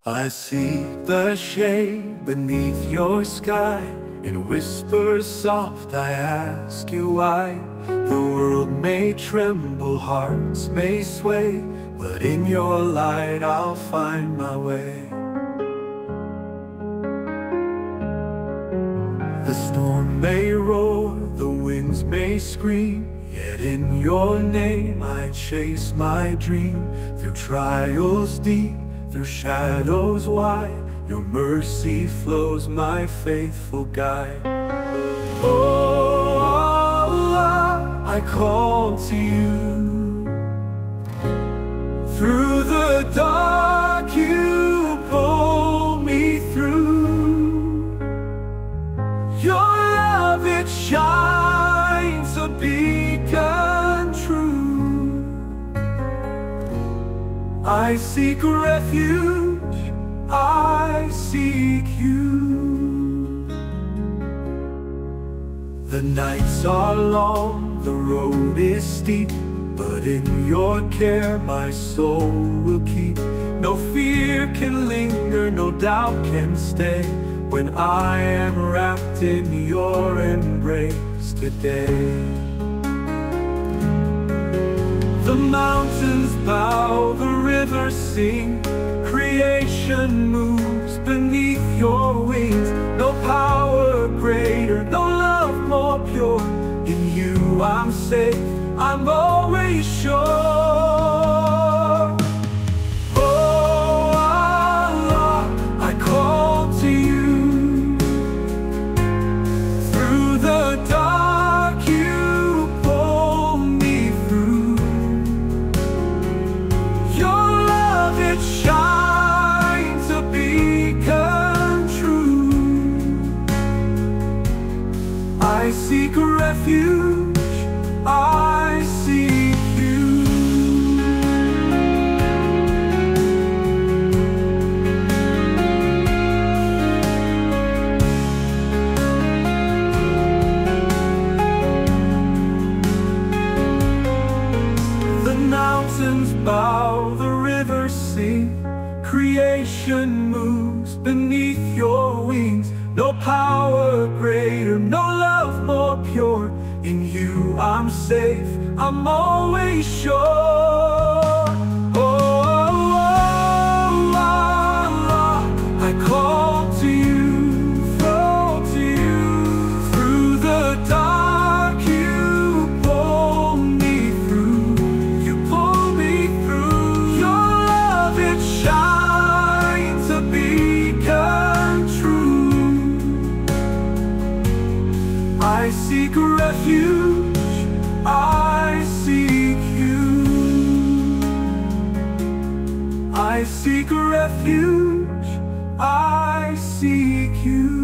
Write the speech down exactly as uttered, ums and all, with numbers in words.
I see the shade beneath your sky. In whispers soft I ask you why. The world may tremble, hearts may sway, but in your light I'll find my way. The storm may roar, the winds may scream, yet in your name I chase my dream. Through trials deep, through shadows wide, your mercy flows, my faithful guide. Oh, Allah, I call to you. Through the dark you pull me through. Your love, it shines a beacon true. I seek refuge, I seek you. The nights are long, the road is steep, but in your care my soul will keep. No fear can linger, no doubt can stay, when I am wrapped in your embrace today. The mountains bow, the rivers sing, creation moves beneath your wings. No power greater, no love more pure. In you I'm safe, I'm always sure. Oh Allah, I call to you. Through the dark you pull me through. Your love, it shines a beacon true. I seek refuge, I seek you. The mountains bow, the rivers sing, creation moves beneath your wings. No power greater, no love more pure. In you I'm safe, I'm always sure. Oh, Allah, I call to you, flow to you. Through the dark you pull me through. You pull me through. Your love, it shines a beacon true. I seek refuge, I seek you. I seek refuge, I seek you.